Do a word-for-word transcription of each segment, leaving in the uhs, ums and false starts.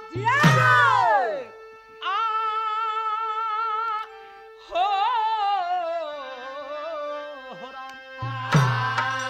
आ हो हो राम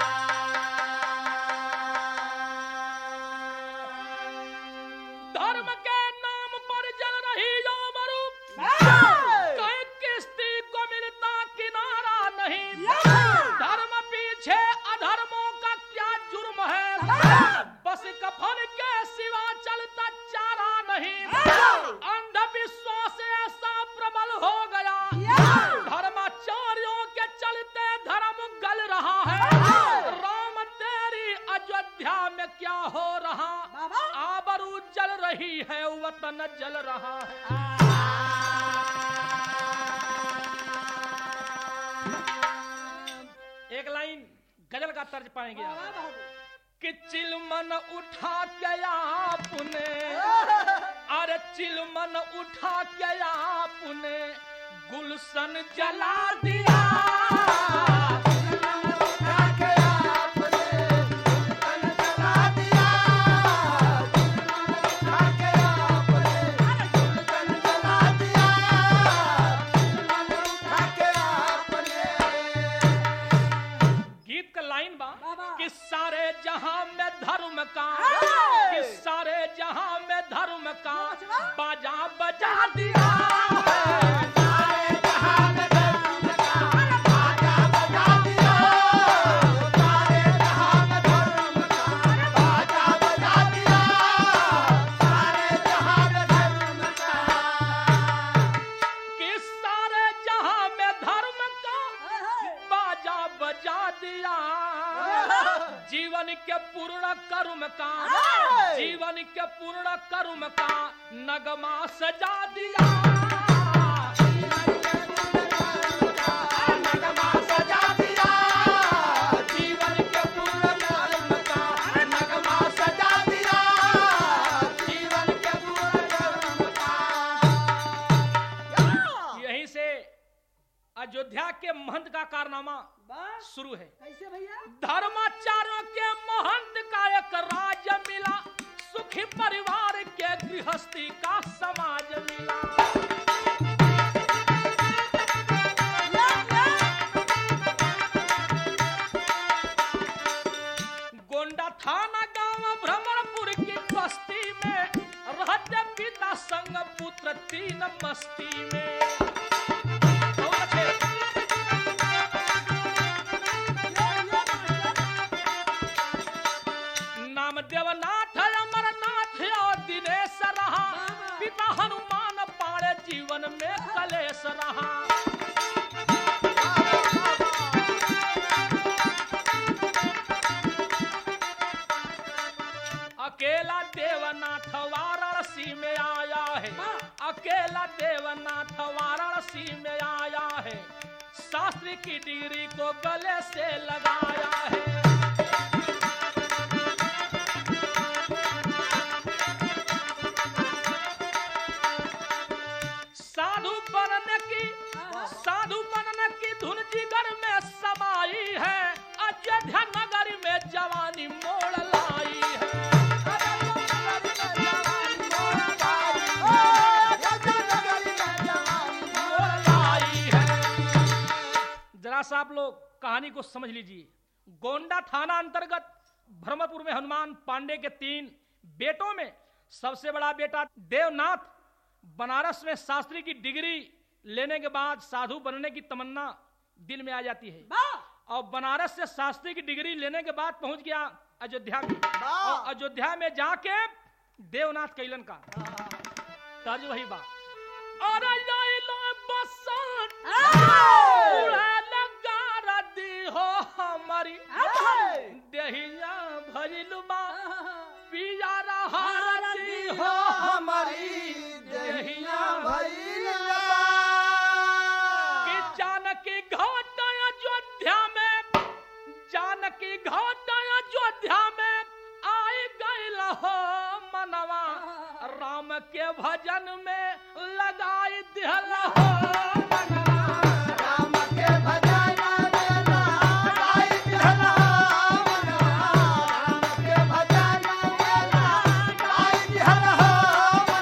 धर्म के नाम पर जल रही जो मरूप कहीं किस्ती को मिलता किनारा नहीं धर्म पीछे अधर्मों का क्या जुर्म है बस कफन के सिवा चलता चारा नहीं अंधविश्वास ऐसा प्रबल हो गया धर्माचार्यों के चलते धर्म गल रहा है राम तेरी अयोध्या में क्या हो रहा आबरू जल रही है वतन जल रहा है एक लाइन गजल का तर्ज पाएंगे आप कि चिलमन उठा के आपने अरे चिलमन उठा के आपने गुलशन जला दिया सारे जहां में धर्म का कि सारे जहां में धर्म का बाजा बजा दिया सारे जहां में धर्म का बाजा बजा दिया सारे जहां में धर्म का बाजा बजा दिया सारे जहां में धर्म का कि सारे जहां में धर्म का बाजा बजा दिया जीवन के पूर्ण कर्म का जीवन के पूर्ण कर्म का नगमा सजा दिया नगमा सजा दिया जीवन के पूर्ण कर्म का नगमा सजा दिया जीवन के पूर्ण कर्म का यहीं से अयोध्या के महंत का कारनामा शुरू है कैसे भैया धर्माचार्यों के महंत का एक राज्य मिला सुखी परिवार के गृहस्थी का समाज मिला गोंडा थाना गांव भ्रमरपुर की बस्ती में रहते पिता संग पुत्र तीन मस्ती में देवनाथ अमरनाथ और दिनेश रहा पिता हनुमान पाड़े जीवन में कलेश रहा अकेला देवनाथ वाराणसी में आया है अकेला देवनाथ वाराणसी में आया है शास्त्री की डिग्री को गले से लगाया है साधु बनने की धुन जिगर में समाई है अयोध्या नगर में जवानी मोड़ लाई है जरा सा आप लोग कहानी को समझ लीजिए गोंडा थाना अंतर्गत भ्रमरपुर में हनुमान पांडे के तीन बेटों में सबसे बड़ा बेटा देवनाथ बनारस में शास्त्री की डिग्री लेने के बाद साधु बनने की तमन्ना दिल में आ जाती है और बनारस से शास्त्री की डिग्री लेने के बाद पहुंच गया अयोध्या में और अयोध्या में जाके देवनाथ कैलन का तर्ज वही बात और हो हमारी देहिया भजलुबा पिया रहा हो हमारी देहिया भजलुबा जानकी घाट अयोध्या में जानकी घाट अयोध्या में आई गई हो मनवा राम के भजन में लगाई दिहल हो मनवा राम के भजन में लगाई दिहल हो मनवा राम के भजन में लगाई दिहल हो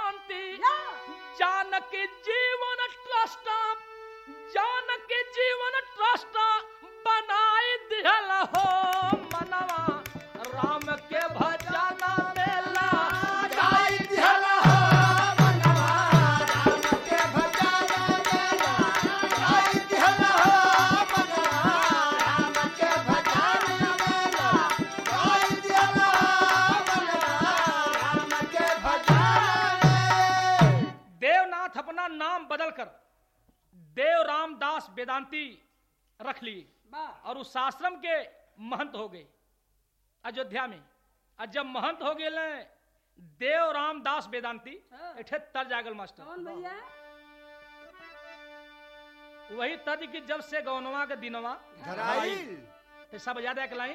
बेदांती जानकी जीवन ट्रस्ट जानकी जीवन ट्रस्ट बनाई दिहल हो मनवा राम के भजन मेला गाई दिहल हो मनवा राम के भजन मेला गाई दिहल हो मनवा राम के भजन मेला गाई दिहल हो मनवा राम के भजन। देवनाथ अपना नाम बदलकर देव रामदास वेदांती रख लिए और उस आश्रम के महंत हो गए अयोध्या में। और जब महंत हो गए देव रामदास वेदांती एठे तर जागल मास्टर कौन भैया वही तद की जब से गौनवा के दिनवा धराई तो सब याद है एक लाइन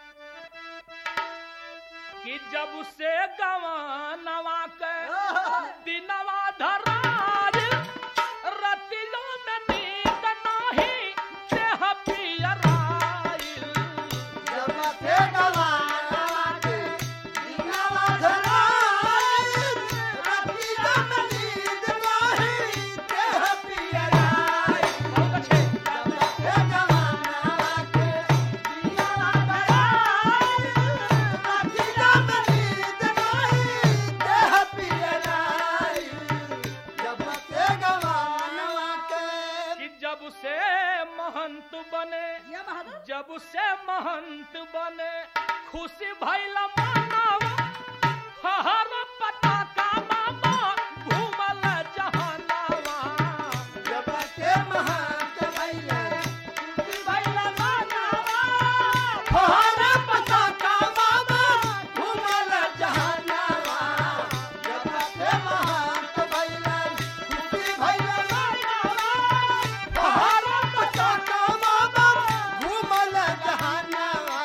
कि जब से गवानवा के दिनवा धराई रतियों में नींद नहीं देह पियराइल जब से गवानवा के दिनवा धराई रतियों में नींद नहीं देह पियराई। बहुत अच्छे जब से गवानवा के दिनवा धराई रतियों में नींद नहीं देह पियराई। जब से गवानवा के कि जब से महंत बने ये बहादुर जब से महंत बने खुशी भइल मानवा हर पता का मामा घूमल जहानवा जब से महंत भइले खुशी भइल मानवा हर पता का मामा घूमल जहानवा। जब से महंत भइले खुशी भइल मानवा हर पता का मामा घूमल जहानवा।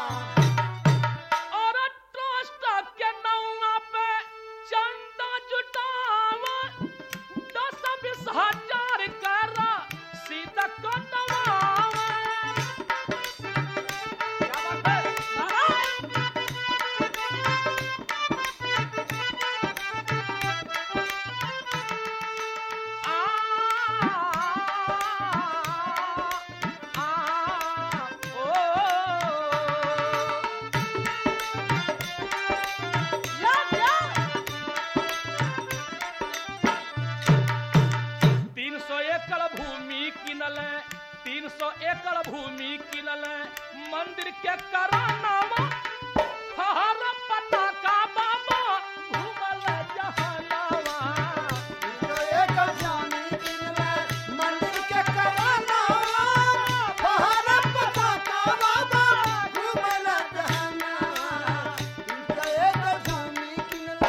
और ट्रस्ट के नौआ पे चंदा जुटावा दस बीस हजार कर सीधा कटवावा क्या बात है तीन सौ एकड़ भूमि किनल तीन सौ एकड़ भूमि किनल मंदिर के करानावा हर पता का बाबा घूमल जहानावा जो एक जानी किनले मंदिर के करानावा हर पता का बाबा घूमल जहानवा। जो एक जानी किनले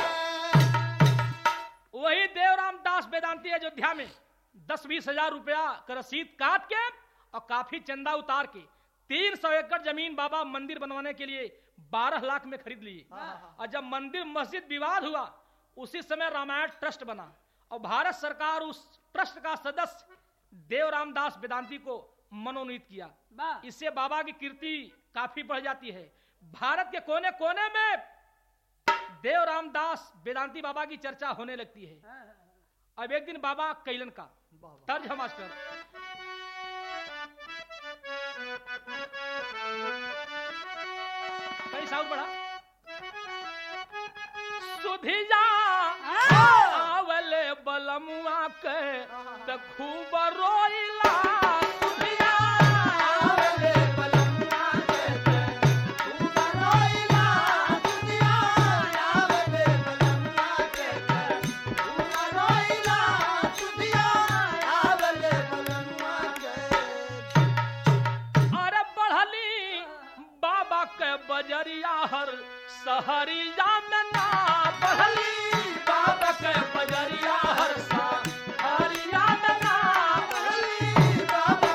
वही देवराम दास वेदांती अयोध्या में दस बीस हजार रुपया का रसीद काट के और काफी चंदा उतार के तीन सौ एकड़ जमीन बाबा मंदिर बनवाने के लिए बारह लाख में खरीद लिए। और जब मंदिर मस्जिद विवाद हुआ उसी समय रामायण ट्रस्ट बना और भारत सरकार उस ट्रस्ट का सदस्य देवराम दास वेदांती को मनोनीत किया। वाह इससे बाबा की कीर्ति काफी बढ़ जाती है। भारत के कोने कोने में देवराम दास वेदांती बाबा की चर्चा होने लगती है। अब एक दिन बाबा कैलन का तर्ज है मास्टर कई साउंड बढ़ा सुधिया आवले बलमुआ के त खूब रोइला सुधिया आवले बलमुआ के खूब रोइला दुनिया आवले बलमुआ के खूब रोइला दुनिया आवले बलमुआ के। अरे बढ़ली बाबा के बजरिया हर सहरिया में ना बढ़ली बाबा के बजरिया हर सहरिया में ना बाबा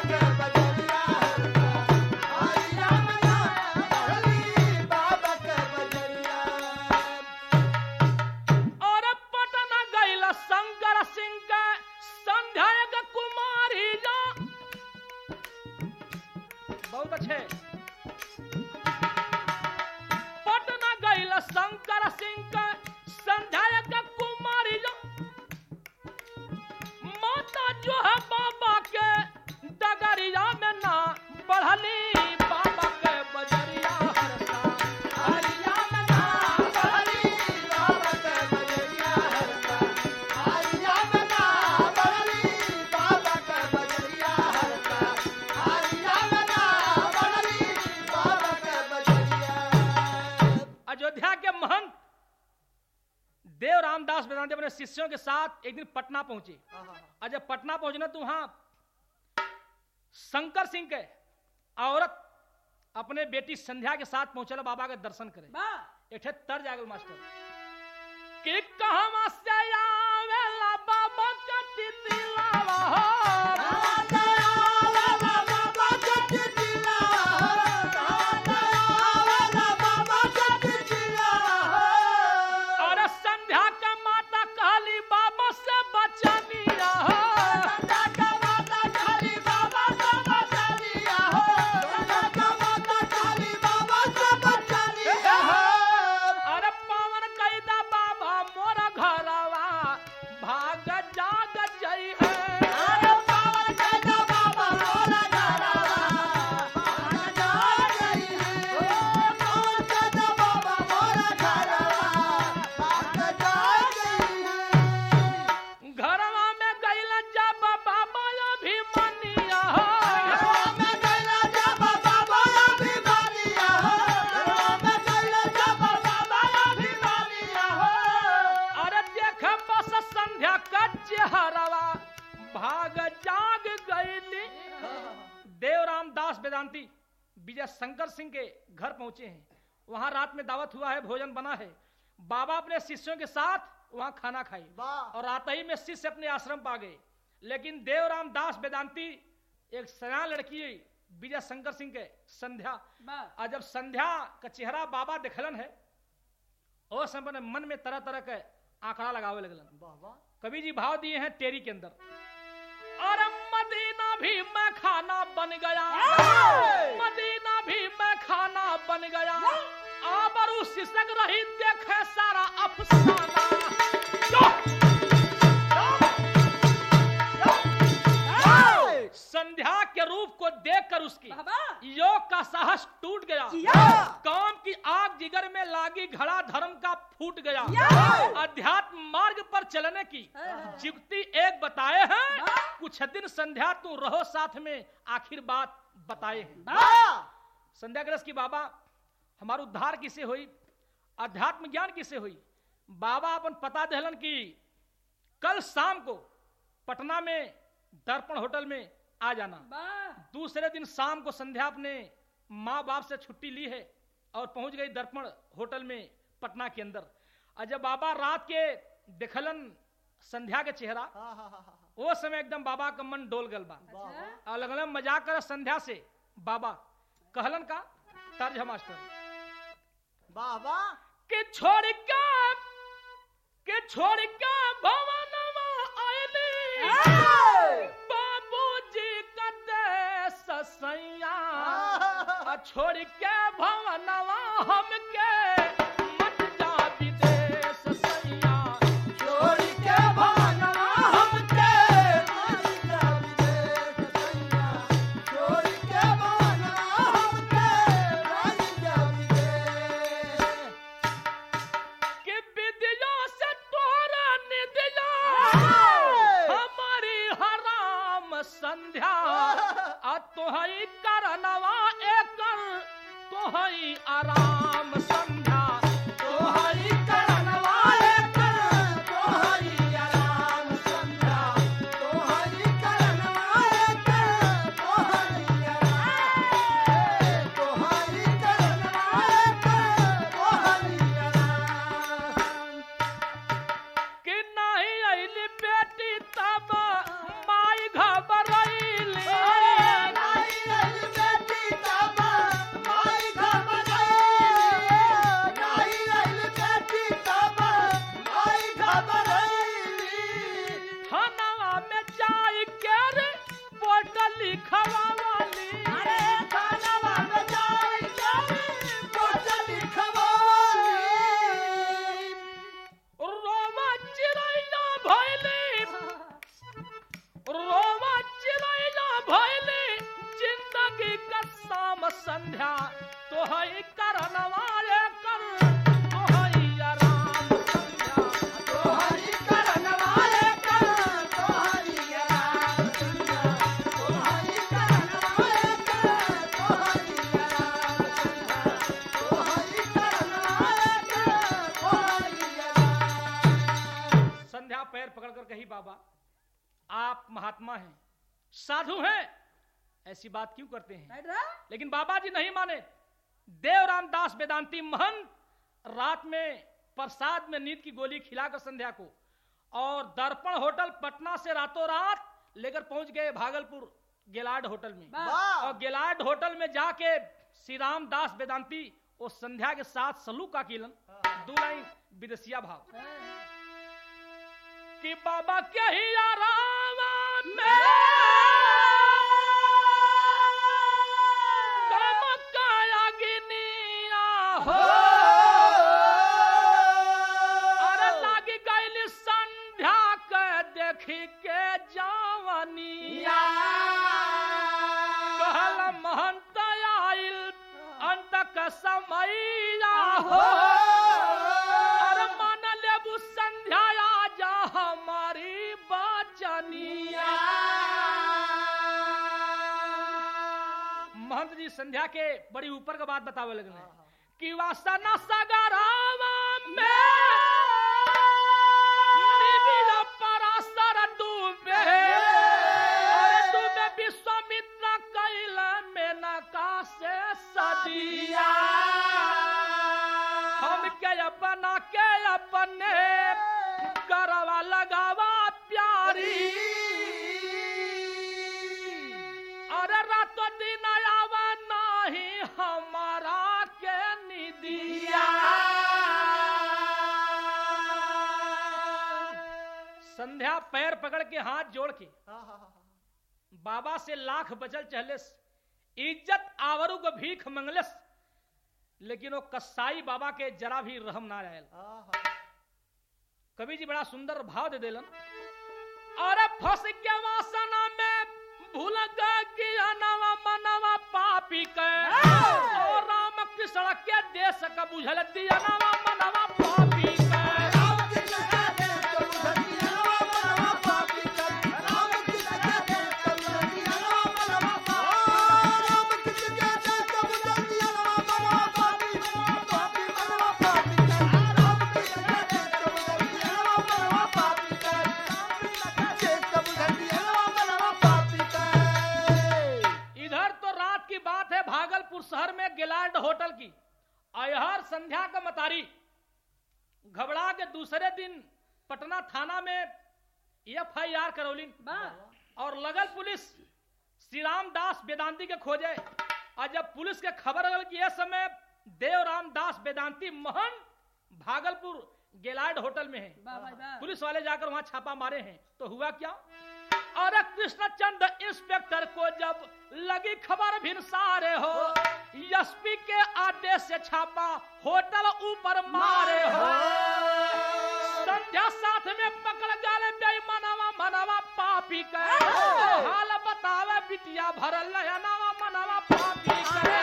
शिष्यों के साथ एक दिन पटना पहुंचे। और जब पटना पहुंचना तो वहां शंकर सिंह के औरत अपने बेटी संध्या के साथ पहुंचल बाबा के दर्शन करे। एक तर जागल मास्टर कि कहवा से आवेला बाबा के तितिलावा और संध्या के माता कहली बाबा से बचनिया विजय शंकर सिंह के घर पहुंचे हैं। वहां रात में दावत हुआ है, भोजन बना है। बाबा अपने शिष्यों के साथ वहां खाना खाई और रात ही में शिष्य अपने आश्रम पा गए। लेकिन देवराम दास वेदांती एक सयान लड़की विजय शंकर सिंह के संध्या, और जब संध्या का चेहरा बाबा देखलन है और समय मन में तरह तरह के आंकड़ा लगावे लगलन। कवि जी भाव दिए हैं तेरी के अंदर, और मदीना भी मैं खाना बन गया, मदीना भी मैं खाना बन गया, आबरू सिसक रही देखे सारा अफसाना। संध्या के रूप को देखकर उसकी योग का साहस टूट गया, काम की आग जिगर में लागी, घड़ा धर्म का फूट गया। अध्यात्म मार्ग पर चलने की युक्ति एक बताए हैं, कुछ दिन संध्या तू रहो साथ में, आखिर बात बताए हैं। संध्या ग्रस्त की बाबा हमारा उद्धार किसे हुई, अध्यात्म ज्ञान किसे हुई। बाबा अपन पता दहलन की कल शाम को पटना में दर्पण होटल में आ जाना। दूसरे दिन शाम को संध्या अपने माँ बाप से छुट्टी ली है और पहुंच गई दर्पण होटल में पटना के अंदर। और जब बाबा रात के देखलन संध्या के चेहरा, वो समय एकदम बाबा का मन डोल गल बा और लगल मजाक कर संध्या से। बाबा कहलन का तर्ज मास्टर, बाबा के छोड़ के के छोड़ के भवनवा आइली, बाबूजी का देश सैया, छोड़ के भवनवा हमके मत जा विदेश सैया, छोड़ के भवनवा हमके मत जा विदेश सैया, छोड़ के भवनवा हमके मत जा विदेश। कि विद्या से तोरा निद्या हमारी हराम संध्या, आ तोहई करनवा एकर तोहई आराम संध्या, तोहरी करनवा एकर तोहरी आराम संध्या, तोहरी करनवा एकर तोहरी आराम, तोहरी करनवा एकर तोहरी आराम। कि नहीं आइली बेटी तब माई घबराइली, नहीं आइली बेटी तब माई घबराइली, नहीं आइली बेटी तब माई घबराइली। थानवा में जाई के रे बोतल लिखवावली, अरे थानवा में जाई के बोतल लिखवावली। रोवा चिरैया भइली, रोवा चिरैया भइली, जिंदगी का शाम संध्या, तोहई करनवा एकर तोहई आराम संध्या, तोहरी करनवा एकर तोहरी आराम संध्या, तोहरी करनवा एकर तोहरी आराम संध्या, तोहरी करनवा एकर तोहरी आराम। संध्या कही, बाबा आप महात्मा हैं, साधु हैं, ऐसी बात क्यों करते हैं? लेकिन बाबा जी नहीं माने। देव रामदास वेदांती महंत रात में प्रसाद में नींद की गोली खिलाकर संध्या को और दर्पण होटल पटना से रातों रात लेकर पहुंच गए भागलपुर गेलाड होटल में। और गेलाड होटल में जाके श्री रामदास वेदांती वो संध्या के साथ सलूक का किलन दो लाइन विदेशिया भाव कि बाबा क्या ही आराम में कम काया गिनिया हो, अरे लागी गई संध्या के देखी के जवानिया, कहल महंत आइल अंत का समैया हो, अरे मान लेबू संध्या जा हमारी बचनिया। महंत जी संध्या के बड़ी ऊपर का बात बतावे लगने कि वासना सगरावा में निबिड़ पराशर डूबे, अरे डूबे विश्वामित्र कैल मेनका से सदिया, हम के अपना के अपने करवा लगावा प्यारी, अरे रातों दिन आवा नहीं हमारा के निदिया। संध्या पैर पकड़ के हाथ जोड़ के बाबा से लाख बचल चहलेस, इज्जत आवरू को भीख मंगलेस, लेकिन वो कसाई बाबा के जरा भी रहम ना आयल। कवि जी बड़ा सुंदर भाव दे देलन, अरे फंस के वासना में भूल गए कि अनवा मनवा पापी के, और राम कृष्ण के देश का बुझल दिया नवा मनवा पापी के। भागलपुर शहर में गेलाड होटल की अयहर संध्या का मतारी घबरा के दूसरे दिन पटना थाना में एफ आई आर करौली और लगल पुलिस श्री रामदास वेदांती के खोजे। और जब पुलिस के खबर लगल कि यह समय देव रामदास वेदांती महन भागलपुर गेलाड होटल में है, पुलिस वाले जाकर वहां छापा मारे हैं। तो हुआ क्या, अरे कृष्णचंद्र इंस्पेक्टर को जब लगी खबर भिनसारे हो, एसपी के आदेश से छापा होटल ऊपर मारे हो, संध्या साथ में पकड़ गए बेईमानवा मनवा पापी के, हाल बतावे बिटिया भरल नयनवा मनवा पापी के।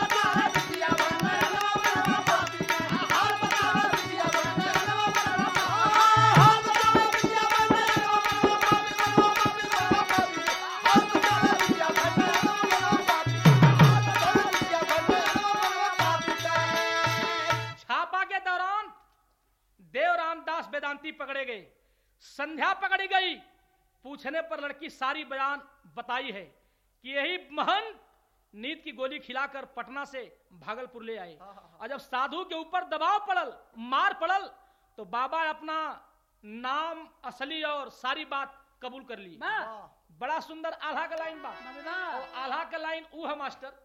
वेदांती पकड़े गए, संध्या पकड़ी गई। पूछने पर लड़की सारी बयान बताई है कि यही महंत नींद की गोली खिलाकर पटना से भागलपुर ले आए। और जब साधु के ऊपर दबाव पड़ल, मार पड़ल, तो बाबा अपना नाम असली और सारी बात कबूल कर ली। बड़ा सुंदर आल्हा का लाइन बा, और आल्हा का लाइन ऊ है मास्टर,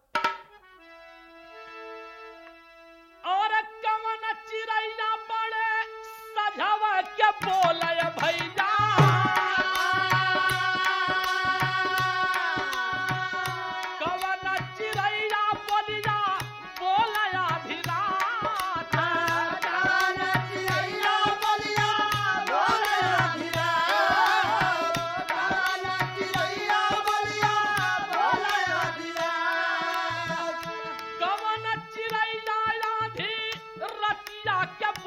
और कवन चिड़ैया बड़े सजावा के बोले भैया, कवन चिड़ैया बोलिया बोलया धीराज, कवन चिड़ैया बोलिया बोलया धीराज, कवन चिड़ैया बोलिया बोलया धीराज, कवन चिड़ैया आधी रतिया के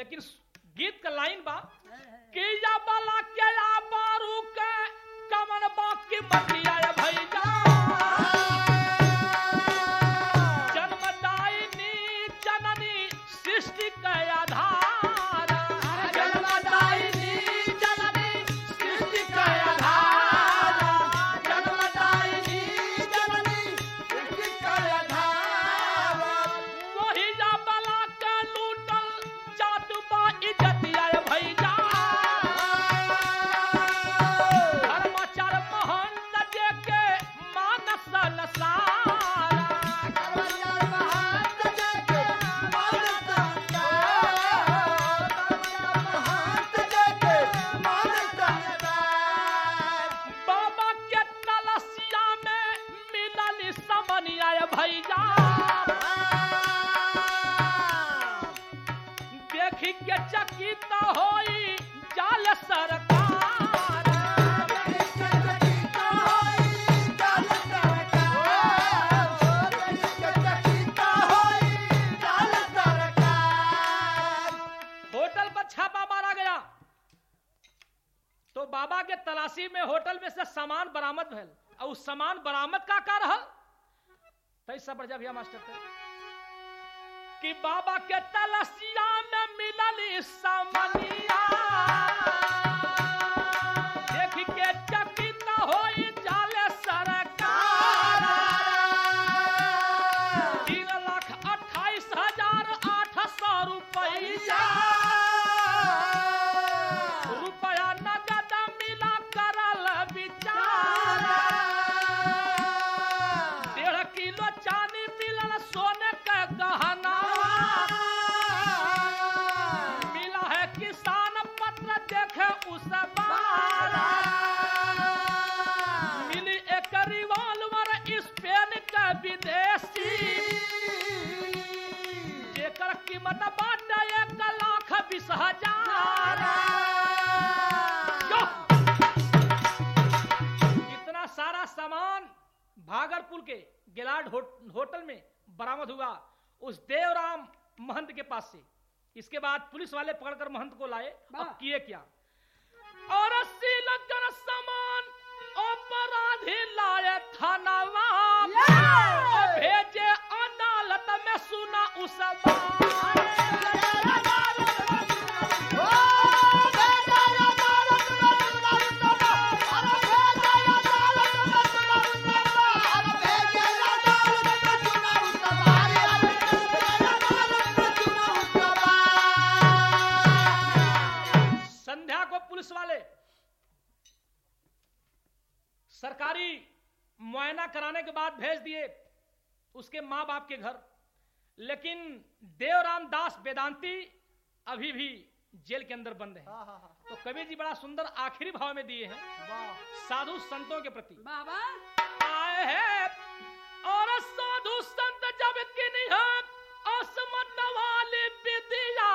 लेकिन गीत का लाइन बा कि या बला के या बारू के कमन बाकी मटिया भैया जन्मदायिनी जननी सृष्टि के आधार जन्मदायिनी जननी सृष्टि के आधार जन्मदायिनी जननी सृष्टि के आधार वही या बला के लूटल जात बा इज्जतिया भैया धर्माचार महंत जे के मानस नसारा करवैया महंत जगे मानत महंत जगे मानत बाबा के तलसिया में मिलल समनिया भैया देखी के चकित होई जाल सरकार होटल पर छापा मारा गया तो बाबा के तलाशी में होटल में से सामान बरामद भइल और उस सामान बरामद का का रहल तैसा बढ़ जा भैया मास्टर के कि बाबा के तलाशिया में मिलल सामनिया देख के चकित होई जाले सरकार तीन लाख अट्ठाईस हजार आठ सौ रुपया रुपया नगद मिला करल विचार डेढ़ किलो चांदी मिलल सोने के गहना मिला है किसान पत्र देखे उस बार मिली एक रिवॉल्वर स्पेन के विदेशी जेकर कीमत बाटे एक लाख बीस हजार इतना सारा सामान भागलपुर के गिलाड होटल में बरामद हुआ उस देवराम महंत के पास से। इसके बाद पुलिस वाले पकड़कर महंत को लाए। अब किए क्या और अस्सी लगन सामान अपराधी लाए थानावा और भेजे अदालत में सुना उस बात संध्या को पुलिस वाले सरकारी मुआयना कराने के बाद भेज दिए उसके माँ बाप के घर। लेकिन देवराम दास वेदांती अभी भी जेल के अंदर बंद है। तो कबीर जी बड़ा सुंदर आखिरी भाव में दिए हैं साधु संतों के प्रति आए हैं और साधु संत जब की निहार असमत वाली विद्या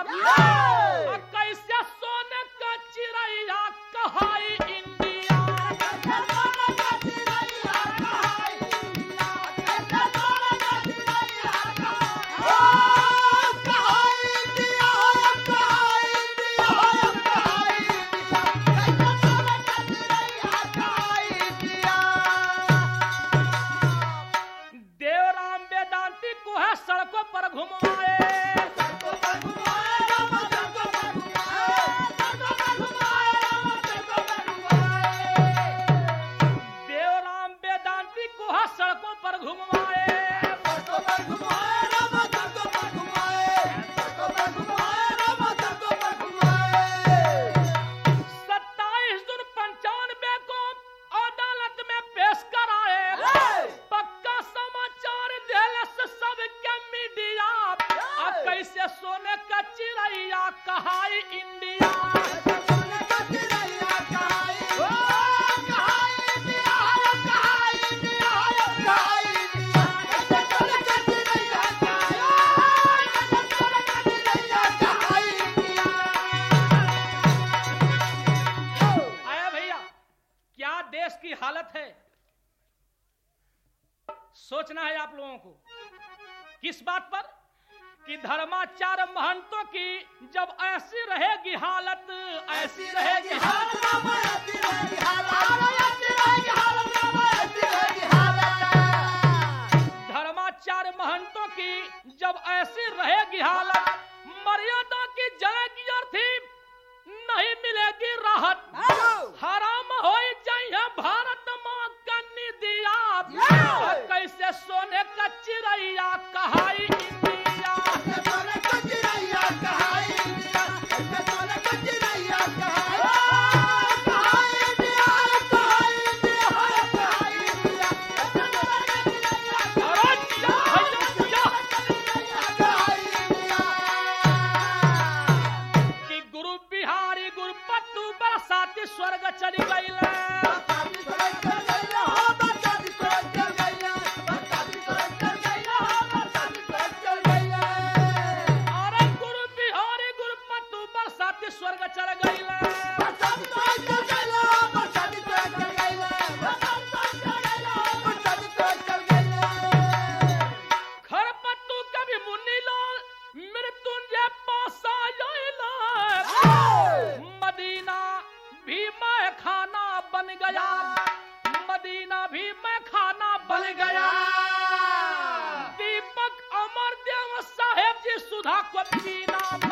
कैसे सोने का चिड़ैया कहाई इंडिया देवराम वेदांती को है सड़कों पर घुमाए देवराम वेदांती को है सड़कों पर घुमाए सत्ताईस जून पंचानवे को अदालत में पेश कराए पक्का समाचार देले से सबके मीडिया अब कैसे सोने का चिड़ैया कहाई इंडिया आया भैया क्या देश की हालत है सोचना है आप लोगों को किस बात पर कि धर्माचार्य महंतों की जब ऐसी रहेगी हालत, ऐसी रहेगी हालत, धर्माचार्य महंतों की जब ऐसी रहेगी हालत, मर्यादा की जाएगी अर्थी, नहीं मिलेगी राहत, हराम हो जाइए भारत माँ का निदिया, कैसे सोने का चिड़ैया कहाई इंडिया, कि गुरु बिहारी गुरु पत्तू बरसाती स्वर्ग चली गई। स्वर्ग चल गई खरपत्तू कभी मुन्नी लाल मृत्युंजय पासा मदीना भी मैं खाना बन गया, मदीना भी मैं खाना बन गया। दीपक अमर देव साहेब जी सुधा को पीना